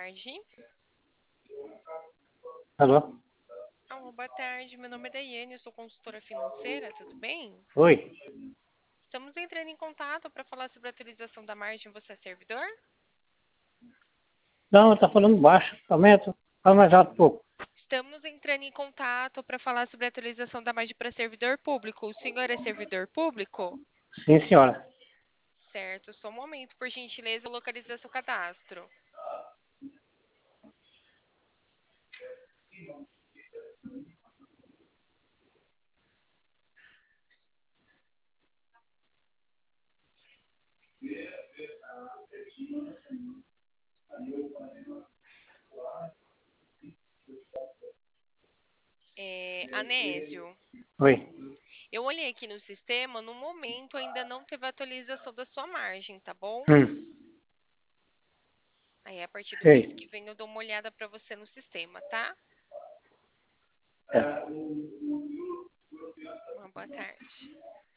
tarde. Alô? Alô, boa tarde. Meu nome é Daiane, eu sou consultora financeira, tudo bem? Oi? Estamos entrando em contato para falar sobre a atualização da margem. Você é servidor? Não, tá falando baixo. Aumenta. Fala mais alto um pouco. Estamos entrando em contato para falar sobre a atualização da margem para servidor público. O senhor é servidor público? Sim, senhora. Certo, só um momento, por gentileza, eu localizar seu cadastro. Anésio, Oi. eu olhei aqui no sistema, no momento ainda não teve atualização da sua margem, tá bom? Aí a partir do mês Sei. que vem eu dou uma olhada para você no sistema, tá? É. Uma boa tarde.